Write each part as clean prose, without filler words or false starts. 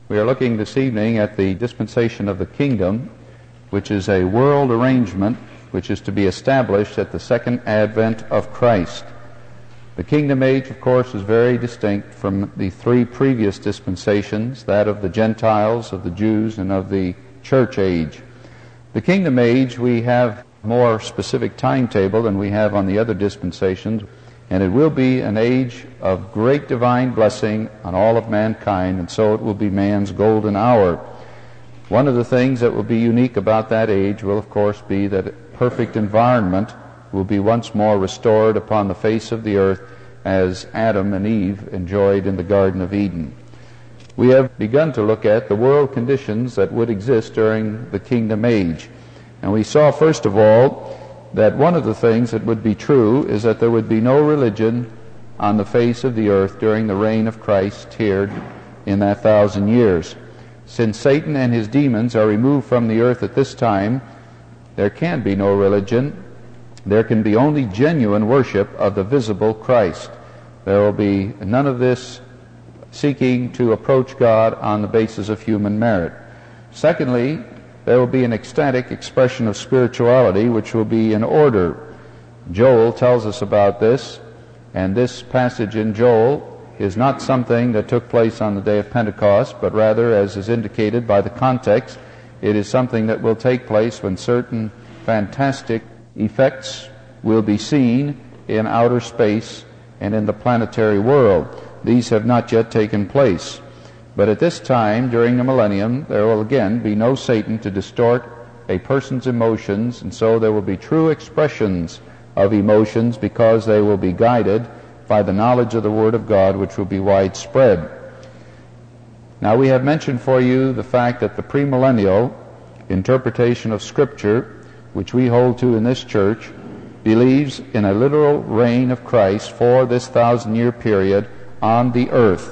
We are looking this evening at the dispensation of the kingdom, which is a world arrangement which is to be established at the second advent of Christ. The kingdom age, of course, is very distinct from the three previous dispensations, that of the Gentiles, of the Jews, and of the church age. The kingdom age, we have more specific timetable than we have on the other dispensations, and it will be an age of great divine blessing on all of mankind, and so it will be man's golden hour. One of the things that will be unique about that age will, of course, be that perfect environment will be once more restored upon the face of the earth as Adam and Eve enjoyed in the Garden of Eden. We have begun to look at the world conditions that would exist during the kingdom age. And we saw, first of all, that one of the things that would be true is that there would be no religion on the face of the earth during the reign of Christ here in that 1,000 years. Since Satan and his demons are removed from the earth at this time, there can be no religion. There can be only genuine worship of the visible Christ. There will be none of this seeking to approach God on the basis of human merit. Secondly, there will be an ecstatic expression of spirituality which will be in order. Joel tells us about this, and this passage in Joel is not something that took place on the day of Pentecost, but rather, as is indicated by the context, it is something that will take place when certain fantastic effects will be seen in outer space and in the planetary world. These have not yet taken place. But at this time, during the millennium, there will again be no Satan to distort a person's emotions, and so there will be true expressions of emotions because they will be guided by the knowledge of the Word of God, which will be widespread. Now, we have mentioned for you the fact that the premillennial interpretation of Scripture, which we hold to in this church, believes in a literal reign of Christ for this 1,000-year period on the earth.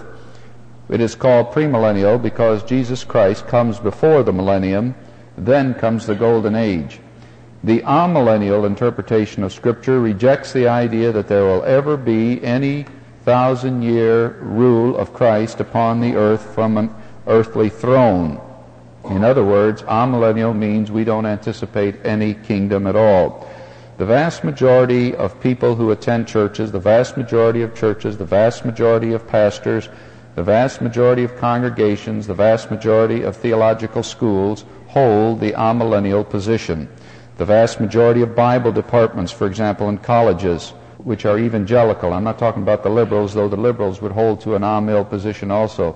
It is called premillennial because Jesus Christ comes before the millennium, then comes the golden age. The amillennial interpretation of Scripture rejects the idea that there will ever be any 1,000-year rule of Christ upon the earth from an earthly throne. In other words, amillennial means we don't anticipate any kingdom at all. The vast majority of people who attend churches, the vast majority of churches, the vast majority of pastors, the vast majority of congregations, the vast majority of theological schools hold the amillennial position. The vast majority of Bible departments, for example, in colleges, which are evangelical, I'm not talking about the liberals, though the liberals would hold to an amil position also,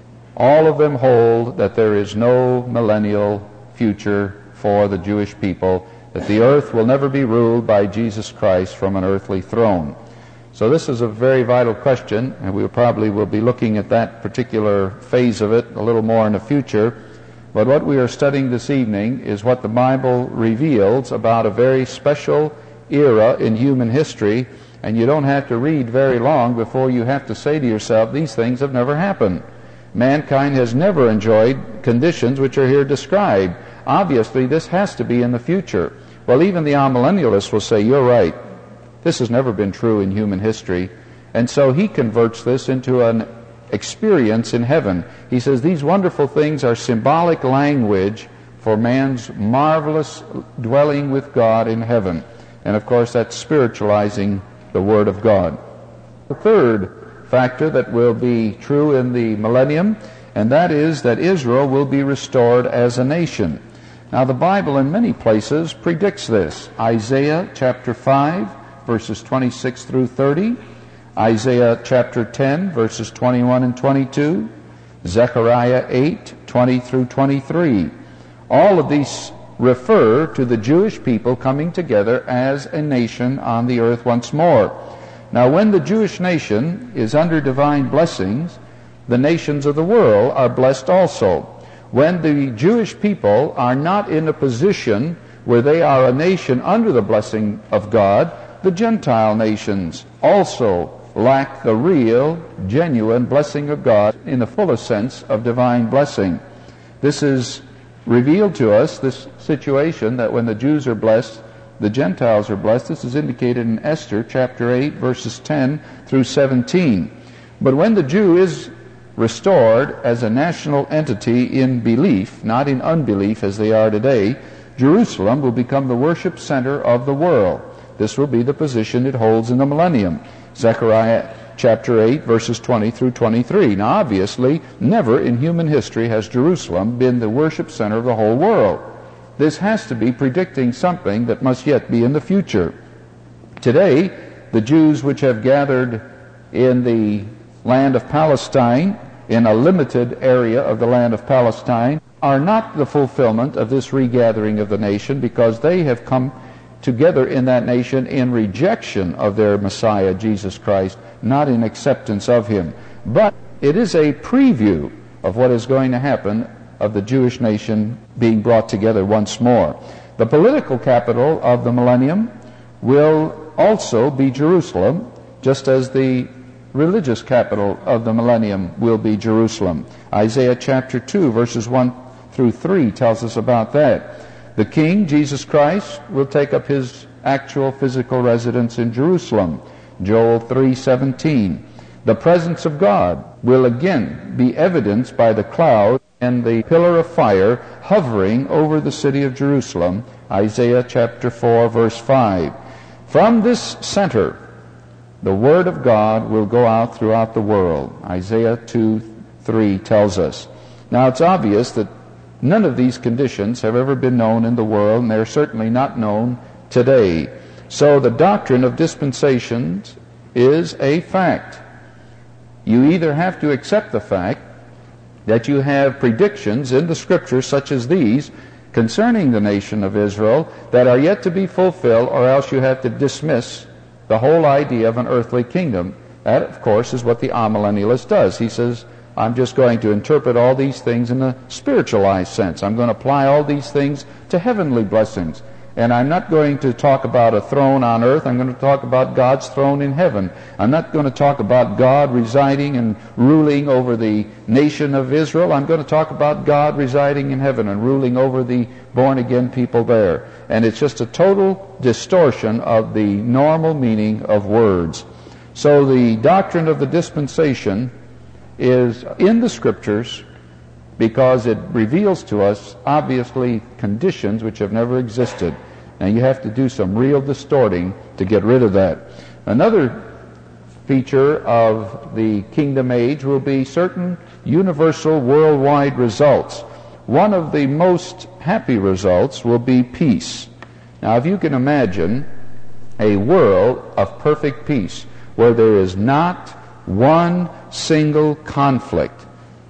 all of them hold that there is no millennial future for the Jewish people, that the earth will never be ruled by Jesus Christ from an earthly throne. So this is a very vital question, and we probably will be looking at that particular phase of it a little more in the future. But what we are studying this evening is what the Bible reveals about a very special era in human history, and you don't have to read very long before you have to say to yourself, these things have never happened. Mankind has never enjoyed conditions which are here described. Obviously, this has to be in the future. Well, even the amillennialists will say, you're right. This has never been true in human history. And so he converts this into an experience in heaven. He says these wonderful things are symbolic language for man's marvelous dwelling with God in heaven. And of course, that's spiritualizing the Word of God. The third factor that will be true in the millennium, and that is that Israel will be restored as a nation. Now, the Bible in many places predicts this. Isaiah chapter 5, verses 26 through 30, Isaiah chapter 10, verses 21 and 22, Zechariah 8, 20 through 23. All of these refer to the Jewish people coming together as a nation on the earth once more. Now, when the Jewish nation is under divine blessings, the nations of the world are blessed also. When the Jewish people are not in a position where they are a nation under the blessing of God, the Gentile nations also lack the real, genuine blessing of God in the fullest sense of divine blessing. This is revealed to us, this situation, that when the Jews are blessed, the Gentiles are blessed. This is indicated in Esther chapter 8, verses 10 through 17. But when the Jew is restored as a national entity in belief, not in unbelief as they are today, Jerusalem will become the worship center of the world. This will be the position it holds in the millennium. Zechariah chapter 8, verses 20 through 23. Now, obviously, never in human history has Jerusalem been the worship center of the whole world. This has to be predicting something that must yet be in the future. Today, the Jews which have gathered in the land of Palestine, in a limited area of the land of Palestine, are not the fulfillment of this regathering of the nation, because they have come together in that nation in rejection of their Messiah, Jesus Christ, not in acceptance of him. But it is a preview of what is going to happen of the Jewish nation being brought together once more. The political capital of the millennium will also be Jerusalem, just as the religious capital of the millennium will be Jerusalem. Isaiah chapter 2, verses 1 through 3 tells us about that. The King, Jesus Christ, will take up his actual physical residence in Jerusalem. Joel 3:17. The presence of God will again be evidenced by the cloud and the pillar of fire hovering over the city of Jerusalem. Isaiah chapter 4, verse 5. From this center, the Word of God will go out throughout the world. Isaiah 2:3 tells us. Now, it's obvious that none of these conditions have ever been known in the world, and they're certainly not known today. So the doctrine of dispensations is a fact. You either have to accept the fact that you have predictions in the Scriptures such as these concerning the nation of Israel that are yet to be fulfilled, or else you have to dismiss the whole idea of an earthly kingdom. That, of course, is what the amillennialist does. He says, I'm just going to interpret all these things in a spiritualized sense. I'm going to apply all these things to heavenly blessings. And I'm not going to talk about a throne on earth. I'm going to talk about God's throne in heaven. I'm not going to talk about God residing and ruling over the nation of Israel. I'm going to talk about God residing in heaven and ruling over the born-again people there. And it's just a total distortion of the normal meaning of words. So the doctrine of the dispensation is in the Scriptures because it reveals to us, obviously, conditions which have never existed. Now, you have to do some real distorting to get rid of that. Another feature of the kingdom age will be certain universal worldwide results. One of the most happy results will be peace. Now, if you can imagine a world of perfect peace where there is not one single conflict.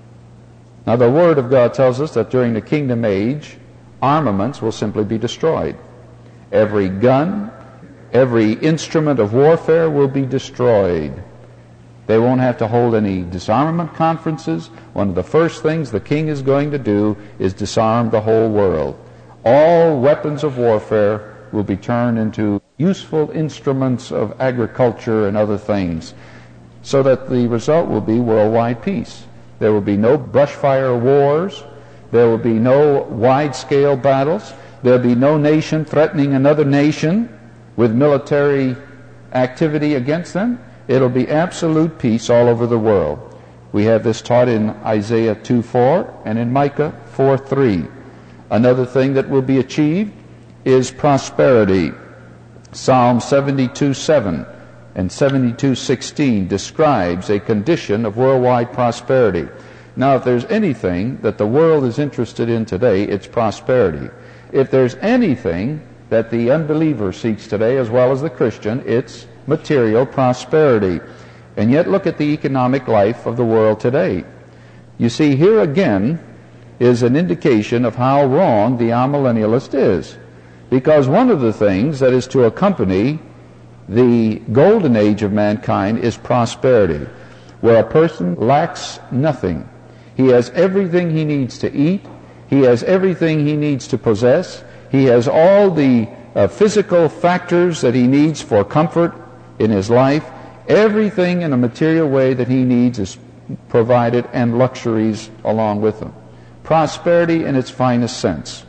Now, the Word of God tells us that during the kingdom age, armaments will simply be destroyed. Every gun, every instrument of warfare will be destroyed. They won't have to hold any disarmament conferences. One of the first things the king is going to do is disarm the whole world. All weapons of warfare will be turned into useful instruments of agriculture and other things, so that the result will be worldwide peace. There will be no brushfire wars. There will be no wide-scale battles. There will be no nation threatening another nation with military activity against them. It will be absolute peace all over the world. We have this taught in Isaiah 2:4 and in Micah 4:3. Another thing that will be achieved is prosperity. Psalm 72:7 and 72:16 describes a condition of worldwide prosperity. Now, if there's anything that the world is interested in today, it's prosperity. If there's anything that the unbeliever seeks today, as well as the Christian, it's material prosperity. And yet look at the economic life of the world today. You see, here again is an indication of how wrong the amillennialist is. Because one of the things that is to accompany the golden age of mankind is prosperity, where a person lacks nothing. He has everything he needs to eat. He has everything he needs to possess. He has all the physical factors that he needs for comfort in his life. Everything in a material way that he needs is provided, and luxuries along with them. Prosperity in its finest sense.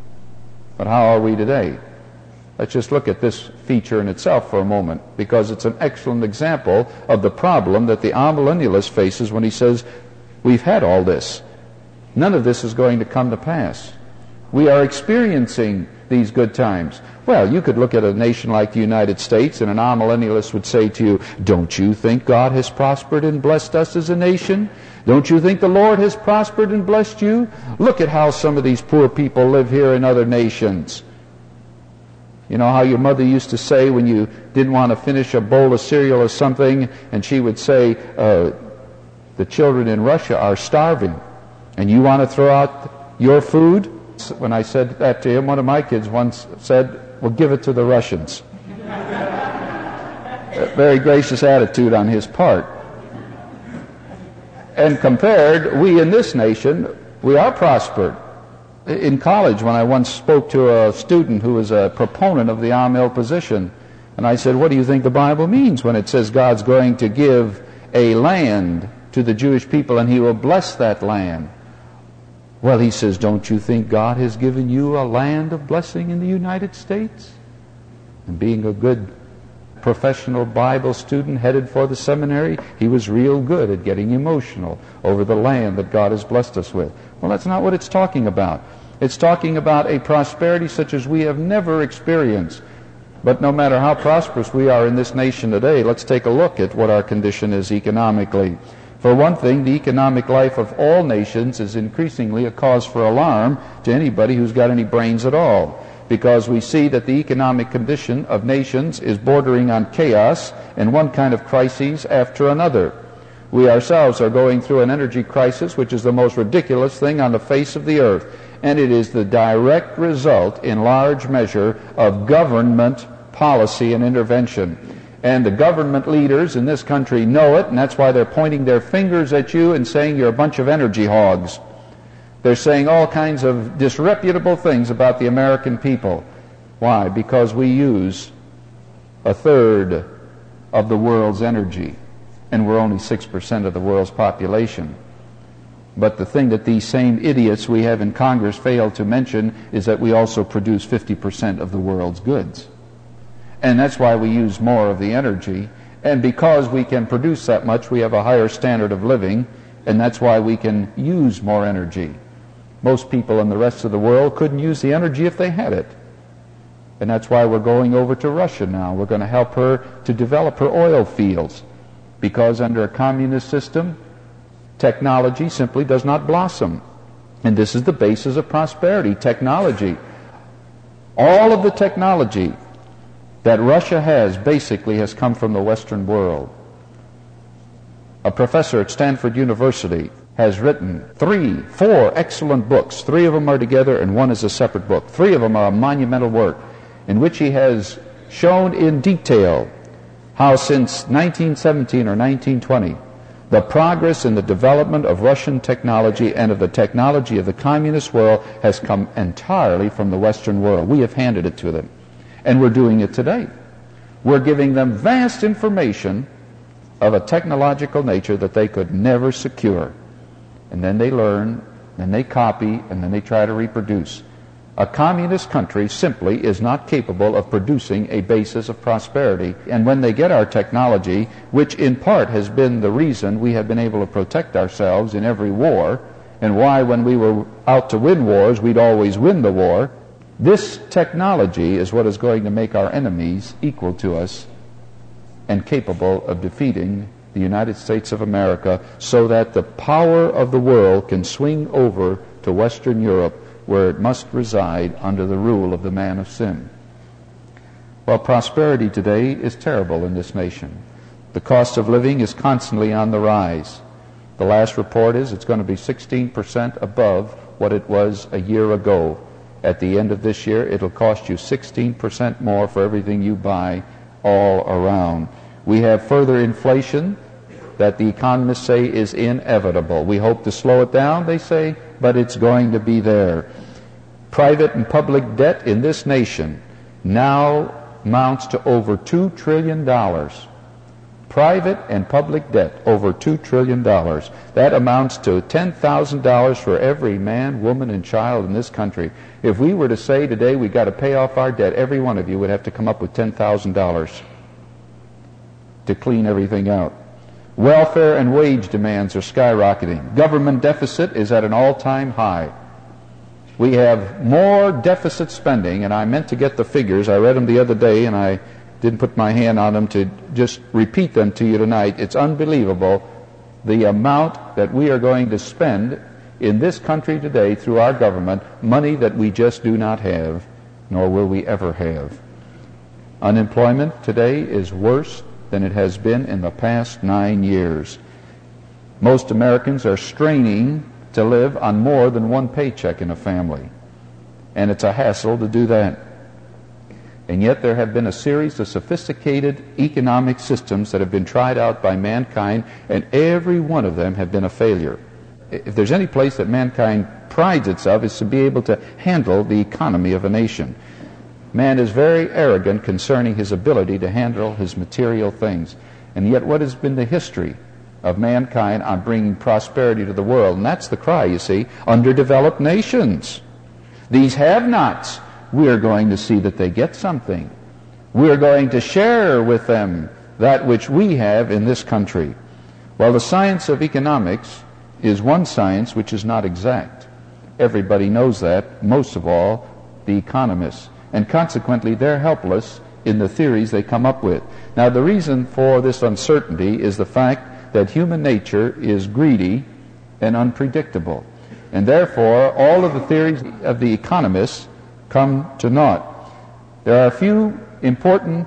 But how are we today? Let's just look at this feature in itself for a moment, because it's an excellent example of the problem that the amillennialist faces when he says We've had all this. None of this is going to come to pass. We are experiencing these good times. Well, you could look at a nation like the United States, and an amillennialist would say to you, don't you think God has prospered and blessed us as a nation? Don't you think the Lord has prospered and blessed you? Look at how some of these poor people live here in other nations. You know how your mother used to say when you didn't want to finish a bowl of cereal or something, and she would say, the children in Russia are starving, and you want to throw out your food? When I said that to him, one of my kids once said, well, give it to the Russians. A very gracious attitude on his part. And compared, we in this nation, we are prospered. In college, when I once spoke to a student who was a proponent of the Amil position, and I said, what do you think the Bible means when it says God's going to give a land to the Jewish people and he will bless that land? Well, he says, don't you think God has given you a land of blessing in the United States? And being a good professional Bible student headed for the seminary, he was real good at getting emotional over the land that God has blessed us with. Well, that's not what it's talking about. It's talking about a prosperity such as we have never experienced. But no matter how prosperous we are in this nation today, let's take a look at what our condition is economically. For one thing, the economic life of all nations is increasingly a cause for alarm to anybody who's got any brains at all, because we see that the economic condition of nations is bordering on chaos and one kind of crisis after another. We ourselves are going through an energy crisis, which is the most ridiculous thing on the face of the earth, and it is the direct result, in large measure, of government policy and intervention. And the government leaders in this country know it, and that's why they're pointing their fingers at you and saying you're a bunch of energy hogs. They're saying all kinds of disreputable things about the American people. Why? Because we use a third of the world's energy, and we're only 6% of the world's population. But the thing that these same idiots we have in Congress fail to mention is that we also produce 50% of the world's goods. And that's why we use more of the energy. And because we can produce that much, we have a higher standard of living, and that's why we can use more energy. Most people in the rest of the world couldn't use the energy if they had it. And that's why we're going over to Russia now. We're going to help her to develop her oil fields, because under a communist system, technology simply does not blossom. And this is the basis of prosperity, technology. All of the technology that Russia has basically has come from the Western world. A professor at Stanford University has written 4 excellent books. 3 of them are together and 1 is a separate book. 3 of them are a monumental work in which he has shown in detail how since 1917 or 1920 the progress in the development of Russian technology and of the technology of the communist world has come entirely from the Western world. We have handed it to them. And we're doing it today. We're giving them vast information of a technological nature that they could never secure. And then they learn, then they copy, and then they try to reproduce. A communist country simply is not capable of producing a basis of prosperity. And when they get our technology, which in part has been the reason we have been able to protect ourselves in every war, and why when we were out to win wars, we'd always win the war, this technology is what is going to make our enemies equal to us and capable of defeating the United States of America, so that the power of the world can swing over to Western Europe, where it must reside under the rule of the man of sin. Well, prosperity today is terrible in this nation. The cost of living is constantly on the rise. The last report is it's going to be 16% above what it was a year ago. At the end of this year, it'll cost you 16% more for everything you buy all around. We have further inflation that the economists say is inevitable. We hope to slow it down, they say, but it's going to be there. Private and public debt in this nation now amounts to over $2 trillion. Private and public debt, over $2 trillion. That amounts to $10,000 for every man, woman, and child in this country. If we were to say today we got to pay off our debt, every one of you would have to come up with $10,000 to clean everything out. Welfare and wage demands are skyrocketing. Government deficit is at an all-time high. We have more deficit spending, and I meant to get the figures. I read them the other day, and I didn't put my hand on them to just repeat them to you tonight. It's unbelievable the amount that we are going to spend in this country today through our government, money that we just do not have, nor will we ever have. Unemployment today is worse than it has been in the past 9 years. Most Americans are straining to live on more than one paycheck in a family, and it's a hassle to do that. And yet there have been a series of sophisticated economic systems that have been tried out by mankind, and every one of them have been a failure. If there's any place that mankind prides itself, is to be able to handle the economy of a nation. Man is very arrogant concerning his ability to handle his material things. And yet what has been the history of mankind on bringing prosperity to the world? And that's the cry, you see, underdeveloped nations. These have-nots, we're going to see that they get something. We're going to share with them that which we have in this country. Well, the science of economics is one science which is not exact. Everybody knows that, most of all the economists. And consequently, they're helpless in the theories they come up with. Now, the reason for this uncertainty is the fact that human nature is greedy and unpredictable. And therefore, all of the theories of the economists come to naught. There are a few important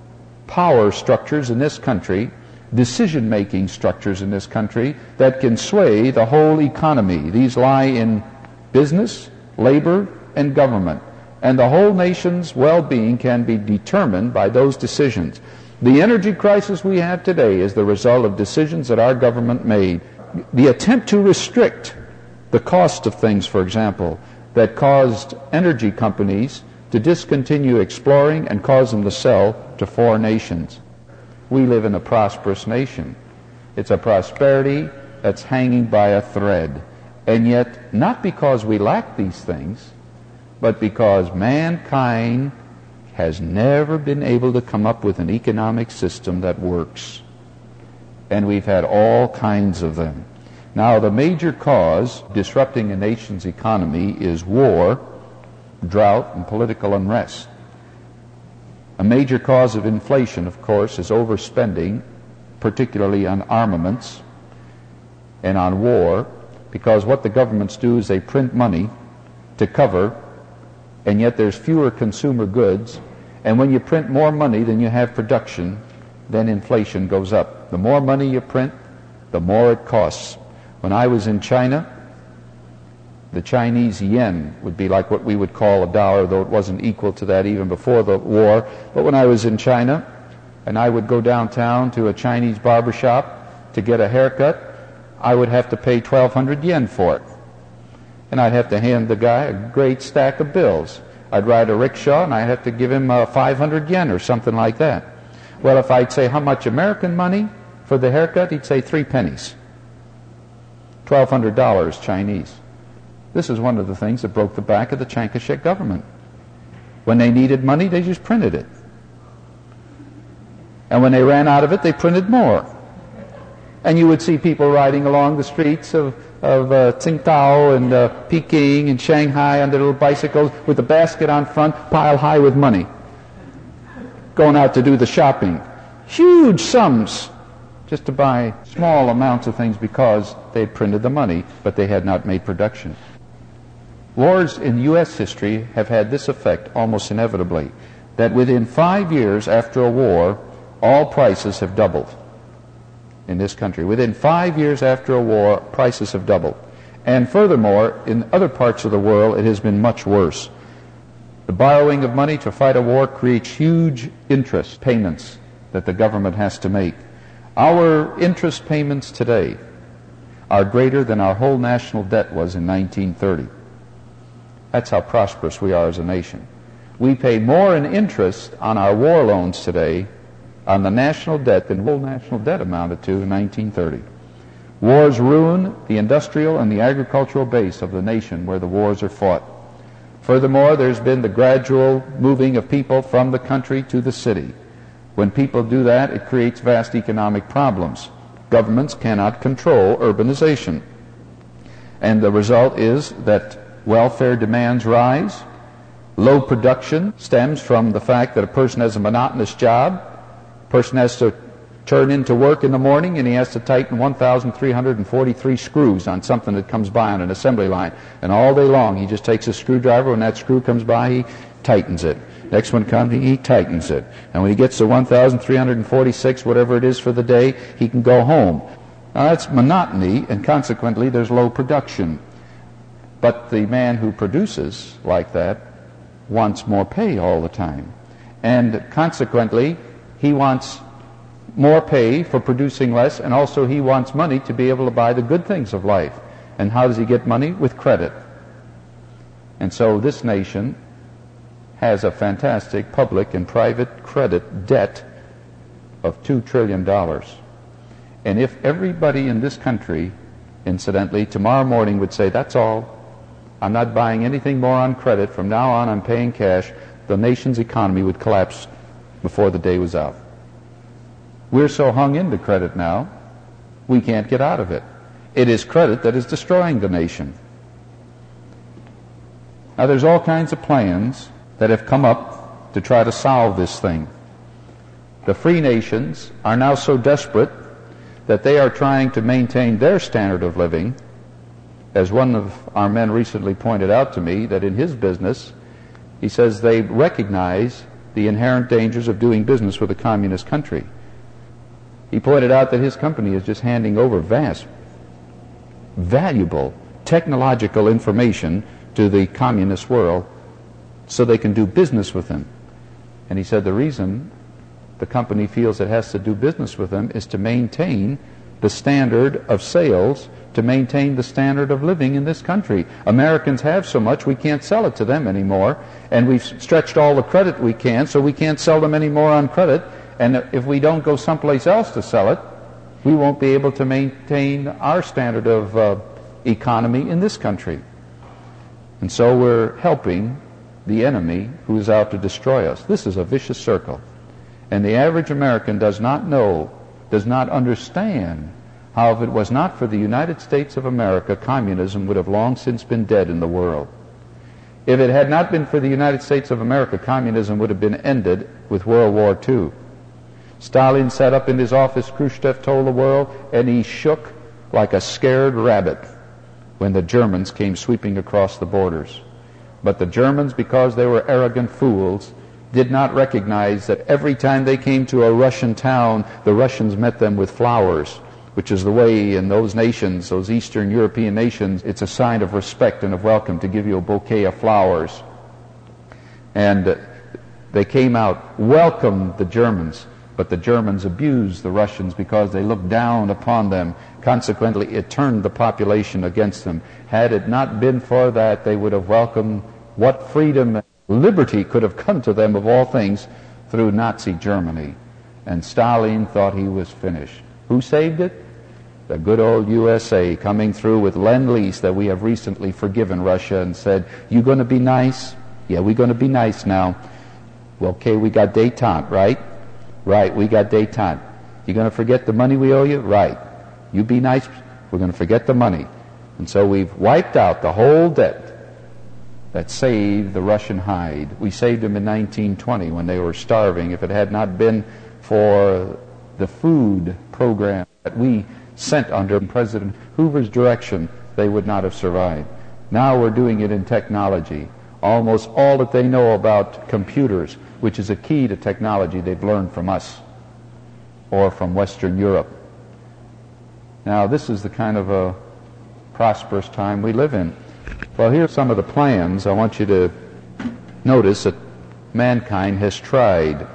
power structures in this country, decision-making structures in this country, that can sway the whole economy. These lie in business, labor, and government. And the whole nation's well-being can be determined by those decisions. The energy crisis we have today is the result of decisions that our government made. The attempt to restrict the cost of things, for example, that caused energy companies to discontinue exploring and cause them to sell to foreign nations. We live in a prosperous nation. It's a prosperity that's hanging by a thread. And yet, not because we lack these things, but because mankind has never been able to come up with an economic system that works. And we've had all kinds of them. Now, the major cause disrupting a nation's economy is war, drought, and political unrest. A major cause of inflation, of course, is overspending, particularly on armaments and on war, because what the governments do is they print money to cover, and yet there's fewer consumer goods, and when you print more money than you have production, then inflation goes up. The more money you print, the more it costs. When I was in China, the Chinese yen would be like what we would call a dollar, though it wasn't equal to that even before the war. But when I was in China, and I would go downtown to a Chinese barber shop to get a haircut, I would have to pay 1,200 yen for it. And I'd have to hand the guy a great stack of bills. I'd ride a rickshaw, and I'd have to give him 500 yen or something like that. Well, if I'd say, how much American money for the haircut, he'd say 3 pennies. $1,200 Chinese. This is one of the things that broke the back of the Chiang Kai-shek government. When they needed money, they just printed it. And when they ran out of it, they printed more. And you would see people riding along the streets of Tsingtao and Peking and Shanghai on their little bicycles with a basket on front, piled high with money, going out to do the shopping. Huge sums just to buy small amounts of things because they had printed the money, but they had not made production. Wars in U.S. history have had this effect almost inevitably, that within 5 years after a war, all prices have doubled in this country. Within 5 years after a war, prices have doubled. And furthermore, in other parts of the world, it has been much worse. The borrowing of money to fight a war creates huge interest payments that the government has to make. Our interest payments today are greater than our whole national debt was in 1930. That's how prosperous we are as a nation. We pay more in interest on our war loans today on the national debt than the whole national debt amounted to in 1930. Wars ruin the industrial and the agricultural base of the nation where the wars are fought. Furthermore, there's been the gradual moving of people from the country to the city. When people do that, it creates vast economic problems. Governments cannot control urbanization. And the result is that welfare demands rise. Low production stems from the fact that a person has a monotonous job. A person has to turn into work in the morning and he has to tighten 1,343 screws on something that comes by on an assembly line. And all day long he just takes a screwdriver. When that screw comes by, he tightens it. Next one comes, he tightens it. And when he gets to 1,346, whatever it is for the day, he can go home. Now that's monotony, and consequently there's low production. But the man who produces like that wants more pay all the time. And consequently, he wants more pay for producing less, and also he wants money to be able to buy the good things of life. And how does he get money? With credit. And so this nation has a fantastic public and private credit debt of $2 trillion. And if everybody in this country, incidentally, tomorrow morning would say, that's all, I'm not buying anything more on credit, from now on I'm paying cash, the nation's economy would collapse before the day was out. We're so hung into credit now, we can't get out of it. It is credit that is destroying the nation. Now there's all kinds of plans that have come up to try to solve this thing. The free nations are now so desperate that they are trying to maintain their standard of living. As one of our men recently pointed out to me, that in his business, he says they recognize the inherent dangers of doing business with a communist country. He pointed out that his company is just handing over vast, valuable technological information to the communist world so they can do business with them. And he said the reason the company feels it has to do business with them is to maintain the standard of sales, to maintain the standard of living in this country. Americans have so much we can't sell it to them anymore, and we've stretched all the credit we can, so we can't sell them any more on credit. And if we don't go someplace else to sell it, we won't be able to maintain our standard of economy in this country. And so we're helping the enemy who is out to destroy us. This is a vicious circle. And the average American does not know, does not understand how if it was not for the United States of America, communism would have long since been dead in the world. If it had not been for the United States of America, communism would have been ended with World War II. Stalin sat up in his office, Khrushchev told the world, and he shook like a scared rabbit when the Germans came sweeping across the borders. But the Germans, because they were arrogant fools, did not recognize that every time they came to a Russian town, the Russians met them with flowers, which is the way in those nations, those Eastern European nations, it's a sign of respect and of welcome to give you a bouquet of flowers. And they came out, welcomed the Germans, but the Germans abused the Russians because they looked down upon them. Consequently, it turned the population against them. Had it not been for that, they would have welcomed what freedom and liberty could have come to them of all things through Nazi Germany. And Stalin thought he was finished. Who saved it? The good old USA, coming through with Lend-Lease that we have recently forgiven Russia and said, you going to be nice? Yeah, we're going to be nice now. Well, okay, we got détente, right? Right, we got détente. You going to forget the money we owe you? Right. You be nice, we're going to forget the money. And so we've wiped out the whole debt that saved the Russian hide. We saved them in 1920 when they were starving. If it had not been for the food program that we sent under President Hoover's direction, they would not have survived. Now we're doing it in technology. Almost all that they know about computers, which is a key to technology, they've learned from us or from Western Europe. Now this is the kind of a prosperous time we live in. Well, here's some of the plans I want you to notice that mankind has tried.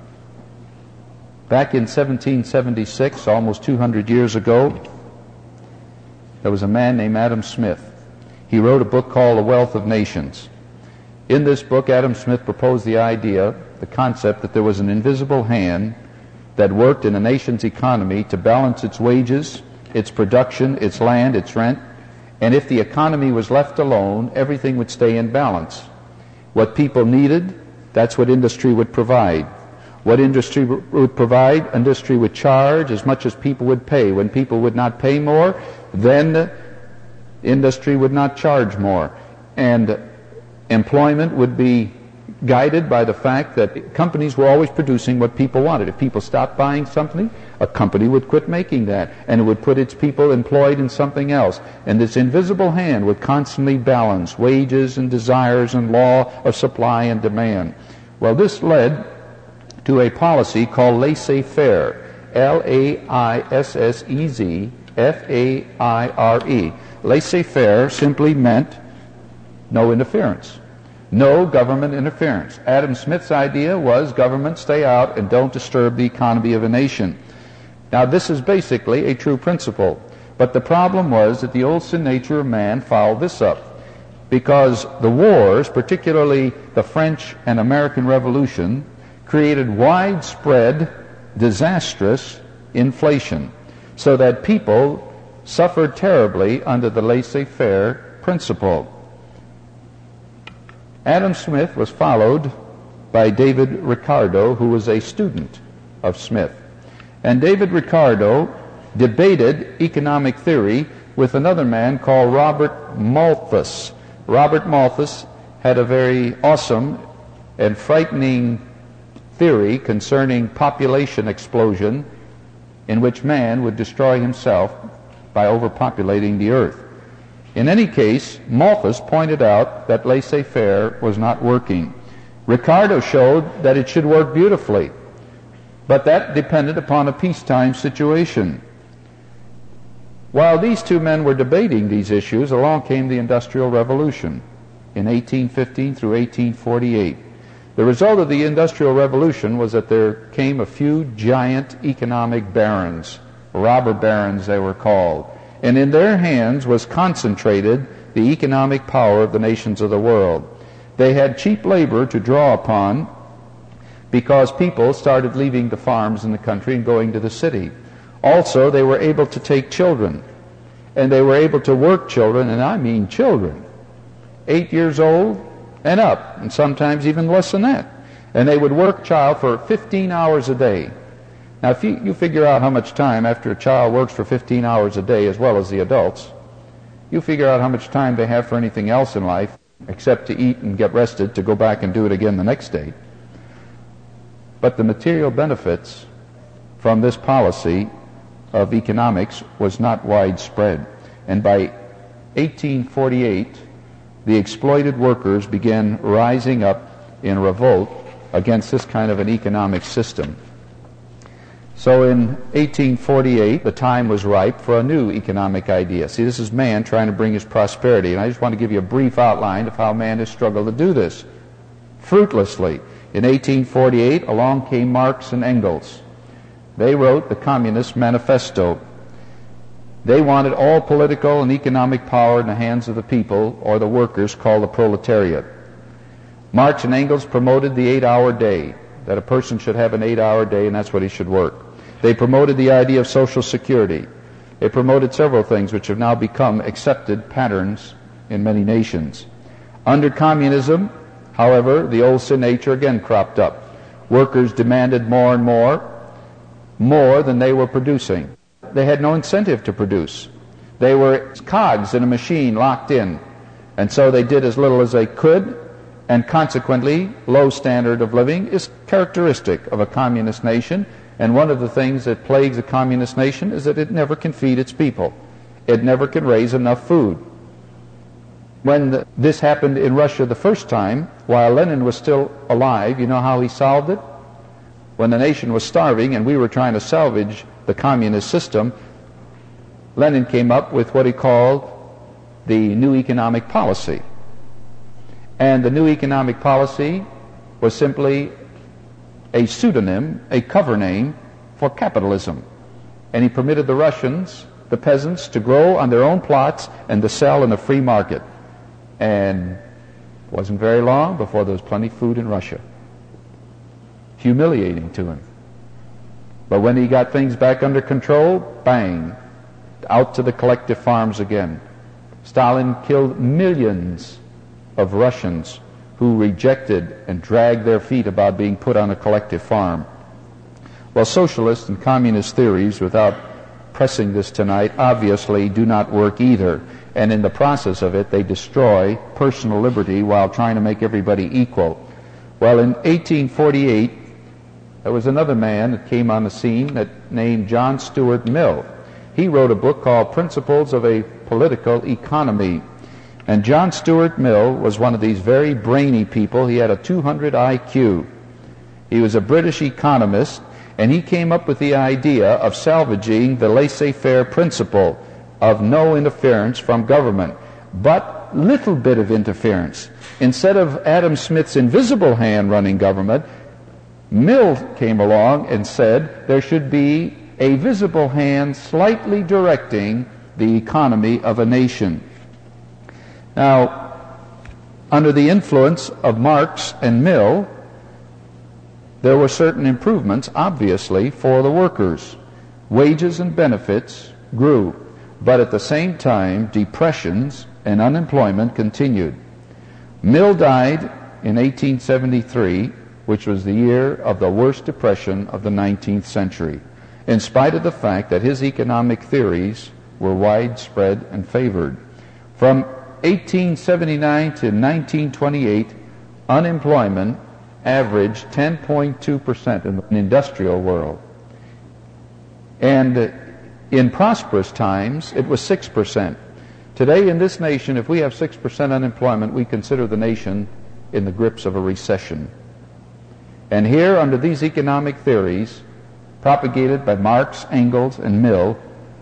Back in 1776, almost 200 years ago, there was a man named Adam Smith. He wrote a book called The Wealth of Nations. In this book, Adam Smith proposed the idea, the concept, that there was an invisible hand that worked in a nation's economy to balance its wages, its production, its land, its rent, and if the economy was left alone, everything would stay in balance. What people needed, that's what industry would provide. What industry would provide? Industry would charge as much as people would pay. When people would not pay more, then industry would not charge more. And employment would be guided by the fact that companies were always producing what people wanted. If people stopped buying something, a company would quit making that, and it would put its people employed in something else. And this invisible hand would constantly balance wages and desires and law of supply and demand. Well, this led to a policy called laissez-faire, Laissez-F-A-I-R-E. Laissez-faire simply meant no interference. No government interference. Adam Smith's idea was government stay out and don't disturb the economy of a nation. Now this is basically a true principle. But the problem was that the old sin nature of man fouled this up. Because the wars, particularly the French and American Revolution, created widespread, disastrous inflation, so that people suffered terribly under the laissez-faire principle. Adam Smith was followed by David Ricardo, who was a student of Smith. And David Ricardo debated economic theory with another man called Robert Malthus. Robert Malthus had a very awesome and frightening theory concerning population explosion, in which man would destroy himself by overpopulating the earth. In any case, Malthus pointed out that laissez-faire was not working. Ricardo showed that it should work beautifully, but that depended upon a peacetime situation. While these two men were debating these issues, along came the Industrial Revolution in 1815 through 1848. The result of the Industrial Revolution was that there came a few giant economic barons, robber barons they were called, and in their hands was concentrated the economic power of the nations of the world. They had cheap labor to draw upon because people started leaving the farms in the country and going to the city. Also, they were able to take children, and they were able to work children, and I mean children, 8 years old and up, and sometimes even less than that. And they would work a child for 15 hours a day. Now, if you figure out how much time after a child works for 15 hours a day, as well as the adults, you figure out how much time they have for anything else in life, except to eat and get rested, to go back and do it again the next day. But the material benefits from this policy of economics was not widespread. And by 1848, the exploited workers began rising up in revolt against this kind of an economic system. So in 1848, the time was ripe for a new economic idea. See, this is man trying to bring his prosperity, and I just want to give you a brief outline of how man has struggled to do this. Fruitlessly. In 1848, along came Marx and Engels. They wrote the Communist Manifesto. They wanted all political and economic power in the hands of the people, or the workers, called the proletariat. Marx and Engels promoted the 8-hour day, that a person should have an 8-hour day, and that's what he should work. They promoted the idea of Social Security. They promoted several things which have now become accepted patterns in many nations. Under communism, however, the old sin nature again cropped up. Workers demanded more and more than they were producing. They had no incentive to produce. They were cogs in a machine locked in, and so they did as little as they could, and consequently, low standard of living is characteristic of a communist nation, and one of the things that plagues a communist nation is that it never can feed its people. It never can raise enough food. When this happened in Russia the first time, while Lenin was still alive, you know how he solved it? When the nation was starving and we were trying to salvage the communist system, Lenin came up with what he called the New Economic Policy. And the New Economic Policy was simply a pseudonym, a cover name for capitalism. And he permitted the Russians, the peasants, to grow on their own plots and to sell in the free market. And it wasn't very long before there was plenty of food in Russia. Humiliating to him. But when he got things back under control, bang, out to the collective farms again. Stalin killed millions of Russians who rejected and dragged their feet about being put on a collective farm. Well, socialist and communist theories, without pressing this tonight, obviously do not work either. And in the process of it, they destroy personal liberty while trying to make everybody equal. Well, in 1848, there was another man that came on the scene named John Stuart Mill. He wrote a book called Principles of a Political Economy. And John Stuart Mill was one of these very brainy people. He had a 200 IQ. He was a British economist, and he came up with the idea of salvaging the laissez-faire principle of no interference from government, but little bit of interference. Instead of Adam Smith's invisible hand running government, Mill came along and said there should be a visible hand slightly directing the economy of a nation. Now, under the influence of Marx and Mill, there were certain improvements, obviously, for the workers. Wages and benefits grew, but at the same time, depressions and unemployment continued. Mill died in 1873, which was the year of the worst depression of the 19th century, in spite of the fact that his economic theories were widespread and favored. From 1879 to 1928, unemployment averaged 10.2% in the industrial world. And in prosperous times, it was 6%. Today in this nation, if we have 6% unemployment, we consider the nation in the grips of a recession. And here, under these economic theories, propagated by Marx, Engels, and Mill,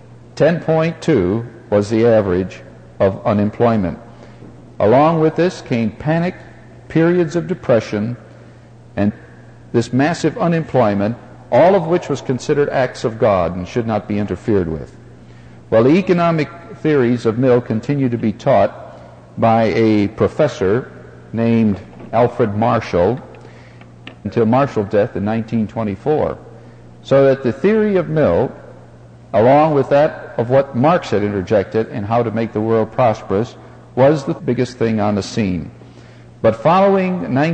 10.2 was the average of unemployment. Along with this came panic, periods of depression, and this massive unemployment, all of which was considered acts of God and should not be interfered with. Well, the economic theories of Mill continue to be taught by a professor named Alfred Marshall until Marshall's death in 1924. So that the theory of Mill, along with that of what Marx had interjected in how to make the world prosperous, was the biggest thing on the scene. But following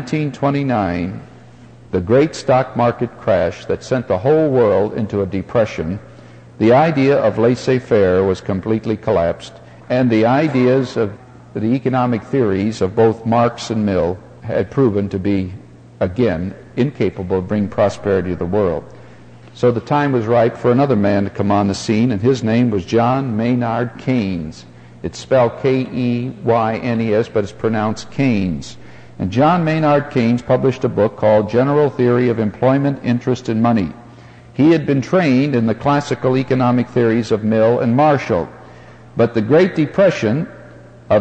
1929, the great stock market crash that sent the whole world into a depression, the idea of laissez-faire was completely collapsed, and the ideas of the economic theories of both Marx and Mill had proven to be, again, incapable of bringing prosperity to the world. So the time was ripe for another man to come on the scene, and his name was John Maynard Keynes. It's spelled K-E-Y-N-E-S, but it's pronounced Keynes. And John Maynard Keynes published a book called General Theory of Employment, Interest, and Money. He had been trained in the classical economic theories of Mill and Marshall. But the Great Depression of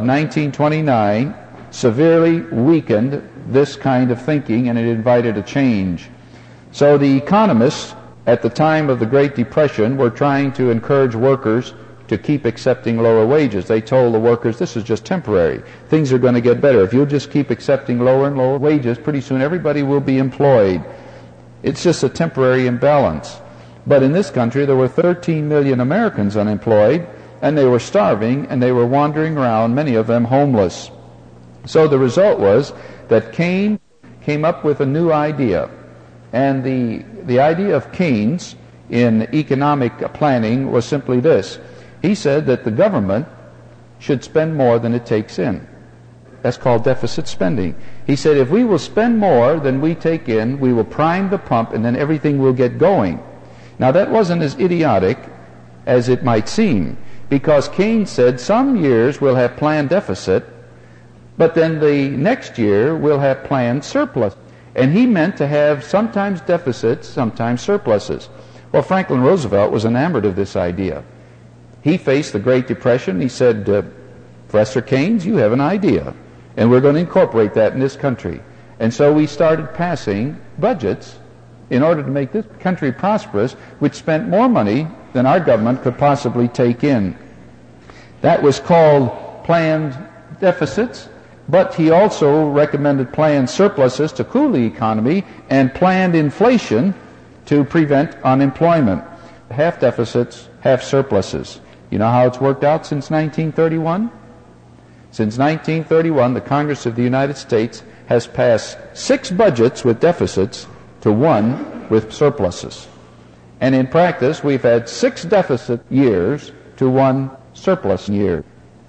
1929 severely weakened this kind of thinking, and it invited a change. So the economists at the time of the Great Depression were trying to encourage workers to keep accepting lower wages. They told the workers, this is just temporary. Things are going to get better. If you'll just keep accepting lower and lower wages, pretty soon everybody will be employed. It's just a temporary imbalance. But in this country, there were 13 million Americans unemployed, and they were starving, and they were wandering around, many of them homeless. So the result was that Keynes came up with a new idea. And the idea of Keynes in economic planning was simply this. He said that the government should spend more than it takes in. That's called deficit spending. He said if we will spend more than we take in, we will prime the pump and then everything will get going. Now that wasn't as idiotic as it might seem, because Keynes said some years we'll have planned deficit, but then the next year we'll have planned surplus. And he meant to have sometimes deficits, sometimes surpluses. Well, Franklin Roosevelt was enamored of this idea. He faced the Great Depression. He said, Professor Keynes, you have an idea, and we're going to incorporate that in this country. And so we started passing budgets in order to make this country prosperous, which spent more money than our government could possibly take in. That was called planned deficits. But he also recommended planned surpluses to cool the economy and planned inflation to prevent unemployment. Half deficits, half surpluses. You know how it's worked out since 1931? Since 1931, the Congress of the United States has passed 6 budgets with deficits to 1 with surpluses. And in practice, we've had 6 deficit years to 1 surplus year.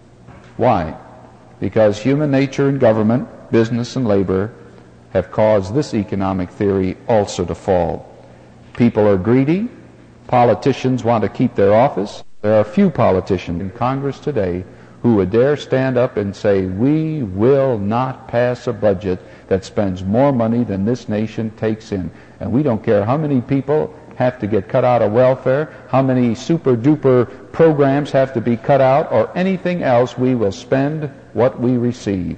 Why? Because human nature and government, business and labor, have caused this economic theory also to fall. People are greedy. Politicians want to keep their office. There are few politicians in Congress today who would dare stand up and say, we will not pass a budget that spends more money than this nation takes in. And we don't care how many people have to get cut out of welfare, how many super-duper programs have to be cut out, or anything else, we will spend what we receive.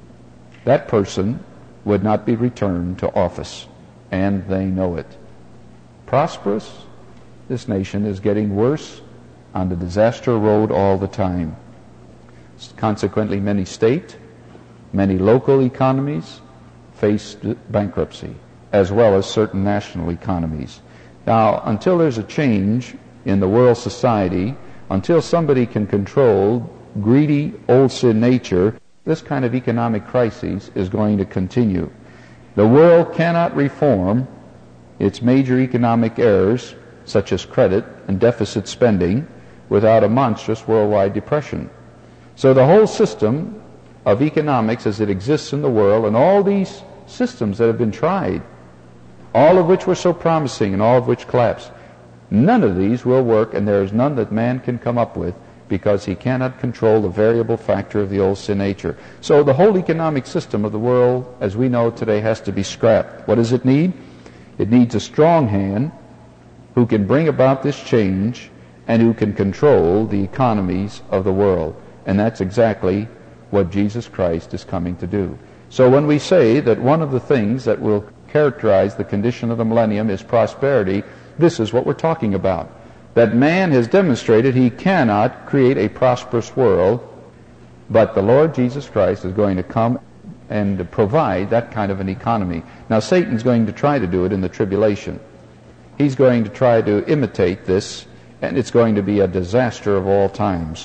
That person would not be returned to office, and they know it. Prosperous? This nation is getting worse on the disaster road all the time. Consequently, many state, many local economies face bankruptcy, as well as certain national economies. Now, until there's a change in the world society, until somebody can control greedy old sin nature, this kind of economic crisis is going to continue. The world cannot reform its major economic errors, such as credit and deficit spending, without a monstrous worldwide depression. So the whole system of economics as it exists in the world, and all these systems that have been tried, all of which were so promising and all of which collapsed, none of these will work, and there is none that man can come up with, because he cannot control the variable factor of the old sin nature. So the whole economic system of the world, as we know today, has to be scrapped. What does it need? It needs a strong hand who can bring about this change and who can control the economies of the world. And that's exactly what Jesus Christ is coming to do. So when we say that one of the things that will characterize the condition of the millennium is prosperity, this is what we're talking about. That man has demonstrated he cannot create a prosperous world, but the Lord Jesus Christ is going to come and provide that kind of an economy. Now, Satan's going to try to do it in the tribulation. He's going to try to imitate this, and it's going to be a disaster of all times.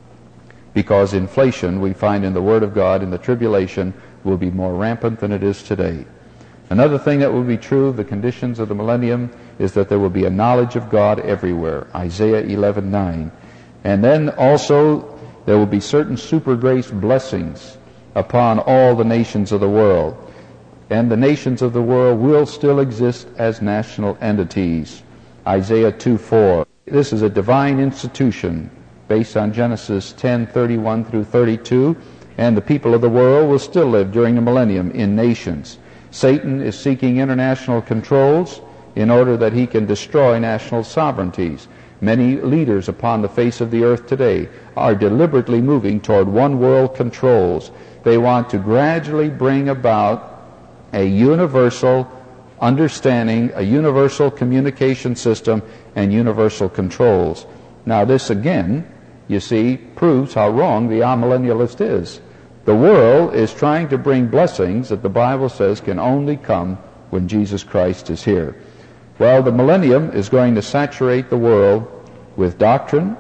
Because inflation, we find in the Word of God, in the tribulation, will be more rampant than it is today. Another thing that will be true of the conditions of the millennium is that there will be a knowledge of God everywhere, Isaiah 11:9. And then also there will be certain super grace blessings upon all the nations of the world. And the nations of the world will still exist as national entities, Isaiah 2:4. This is a divine institution based on Genesis 10:31 through 32, and the people of the world will still live during the millennium in nations. Satan is seeking international controls in order that he can destroy national sovereignties. Many leaders upon the face of the earth today are deliberately moving toward one world controls. They want to gradually bring about a universal understanding, a universal communication system, and universal controls. Now this again, you see, proves how wrong the amillennialist is. The world is trying to bring blessings that the Bible says can only come when Jesus Christ is here. Well, the millennium is going to saturate the world with doctrine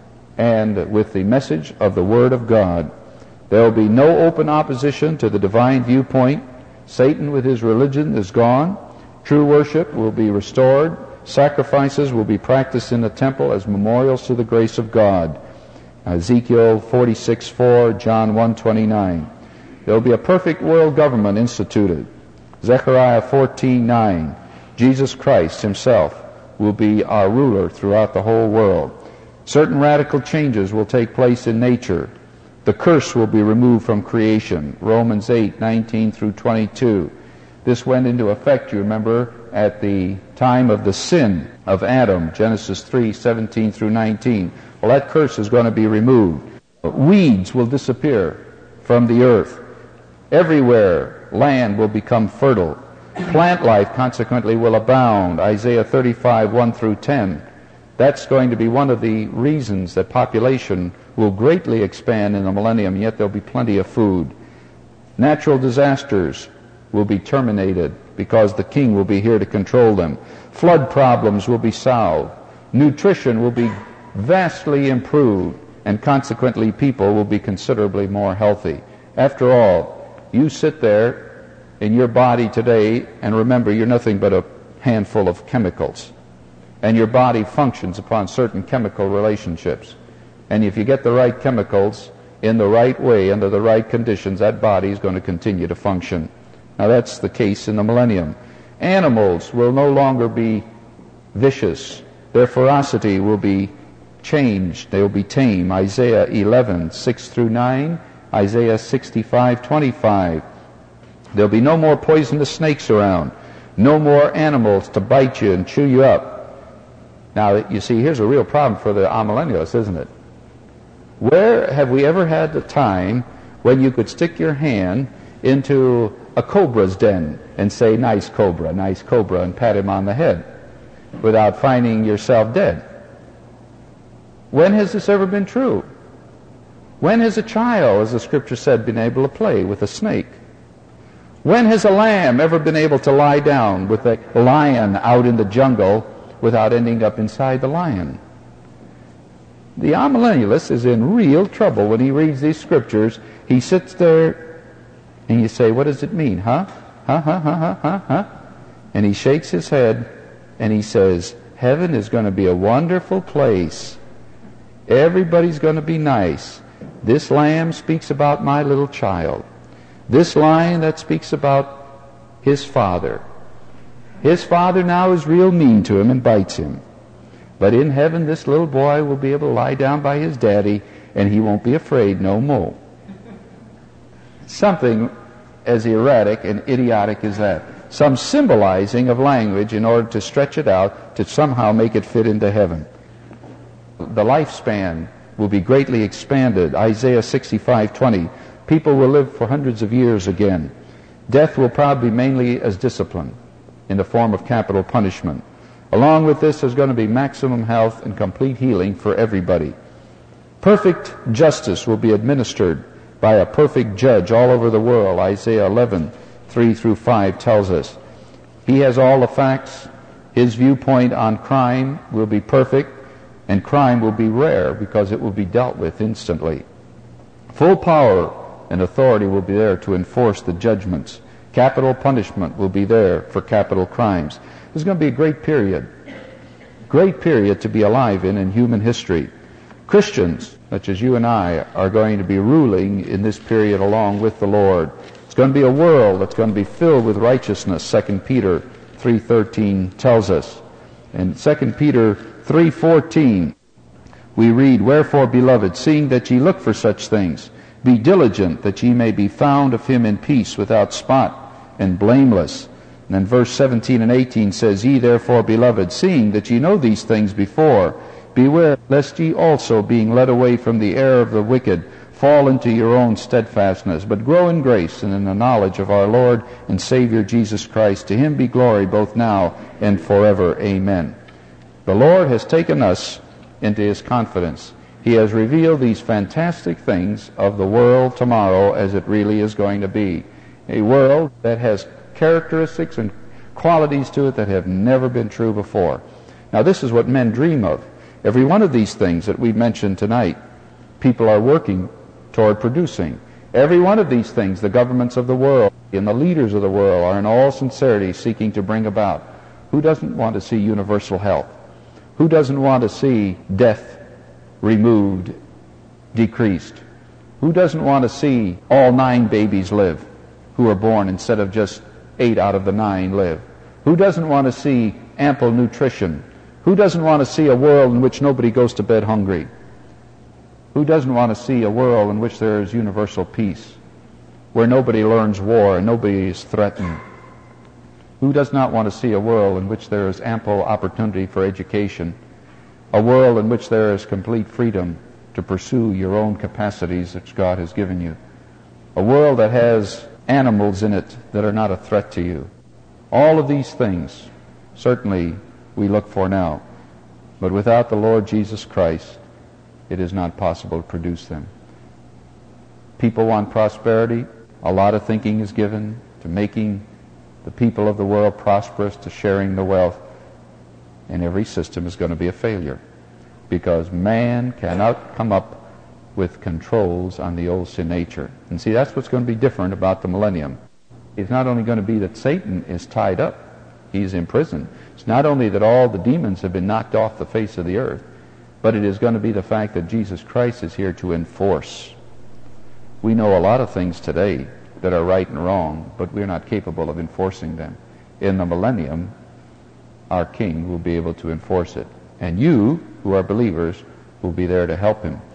and with the message of the Word of God. There will be no open opposition to the divine viewpoint. Satan with his religion is gone. True worship will be restored. Sacrifices will be practiced in the temple as memorials to the grace of God. Ezekiel 46:4, John 1:29. There will be a perfect world government instituted. Zechariah 14:9. Jesus Christ himself will be our ruler throughout the whole world. Certain radical changes will take place in nature. The curse will be removed from creation. Romans 8:19 through 22. This went into effect, you remember, at the time of the sin of Adam, Genesis 3:17 through 19. Well, that curse is going to be removed. Weeds will disappear from the earth. Everywhere, land will become fertile. Plant life, consequently, will abound. Isaiah 35:1 through 10. That's going to be one of the reasons that population will greatly expand in the millennium, yet there'll be plenty of food. Natural disasters will be terminated because the king will be here to control them. Flood problems will be solved. Nutrition will be vastly improved, and consequently people will be considerably more healthy. After all, you sit there in your body today, and remember, you're nothing but a handful of chemicals, and your body functions upon certain chemical relationships. And if you get the right chemicals in the right way, under the right conditions, that body is going to continue to function. Now that's the case in the millennium. Animals will no longer be vicious. Their ferocity will be changed. They will be tame. Isaiah 11:6-9, Isaiah 65:25. There'll be no more poisonous snakes around. No more animals to bite you and chew you up. Now, you see, here's a real problem for the amillennialists, isn't it? Where have we ever had the time when you could stick your hand into a cobra's den and say, nice cobra, and pat him on the head without finding yourself dead? When has this ever been true? When has a child, as the scripture said, been able to play with a snake? When has a lamb ever been able to lie down with a lion out in the jungle without ending up inside the lion? The amillennialist is in real trouble when he reads these scriptures. He sits there and you say, what does it mean? Huh? And he shakes his head and he says, heaven is going to be a wonderful place. Everybody's going to be nice. This lamb speaks about my little child. This lion, that speaks about his father. His father now is real mean to him and bites him. But in heaven, this little boy will be able to lie down by his daddy, and he won't be afraid no more. Something as erratic and idiotic as that. Some symbolizing of language in order to stretch it out to somehow make it fit into heaven. The lifespan will be greatly expanded. Isaiah 65:20. People will live for hundreds of years again. Death will probably be mainly as discipline in the form of capital punishment. Along with this, there's going to be maximum health and complete healing for everybody. Perfect justice will be administered by a perfect judge all over the world. Isaiah 11:3-5 tells us. He has all the facts. His viewpoint on crime will be perfect, and crime will be rare because it will be dealt with instantly. Full power and authority will be there to enforce the judgments. Capital punishment will be there for capital crimes. There's going to be a great period to be alive in human history. Christians, such as you and I, are going to be ruling in this period along with the Lord. It's going to be a world that's going to be filled with righteousness, 2 Peter 3:13 tells us. In 2 Peter 3:14, we read, wherefore, beloved, seeing that ye look for such things, be diligent that ye may be found of him in peace, without spot and blameless. And then verse 17 and 18 says, ye therefore, beloved, seeing that ye know these things before, beware lest ye also, being led away from the error of the wicked, fall into your own steadfastness, but grow in grace and in the knowledge of our Lord and Savior Jesus Christ. To him be glory both now and forever. Amen. The Lord has taken us into his confidence. He has revealed these fantastic things of the world tomorrow as it really is going to be. A world that has characteristics and qualities to it that have never been true before. Now, this is what men dream of. Every one of these things that we've mentioned tonight, people are working toward producing. Every one of these things, the governments of the world and the leaders of the world are in all sincerity seeking to bring about. Who doesn't want to see universal health? Who doesn't want to see death removed, decreased? Who doesn't want to see all 9 babies live who are born instead of just 8 out of the 9 live? Who doesn't want to see ample nutrition? Who doesn't want to see a world in which nobody goes to bed hungry? Who doesn't want to see a world in which there is universal peace, where nobody learns war and nobody is threatened? Who does not want to see a world in which there is ample opportunity for education, a world in which there is complete freedom to pursue your own capacities which God has given you, a world that has animals in it that are not a threat to you? All of these things certainly we look for now, but without the Lord Jesus Christ, it is not possible to produce them. People want prosperity. A lot of thinking is given to making the people of the world prosperous, to sharing the wealth, and every system is going to be a failure because man cannot come up with controls on the old sin nature. And see, that's what's going to be different about the millennium. It's not only going to be that Satan is tied up, he's imprisoned. It's not only that all the demons have been knocked off the face of the earth, but it is going to be the fact that Jesus Christ is here to enforce. We know a lot of things today that are right and wrong, but we're not capable of enforcing them. In the millennium, our King will be able to enforce it. And you, who are believers, will be there to help him.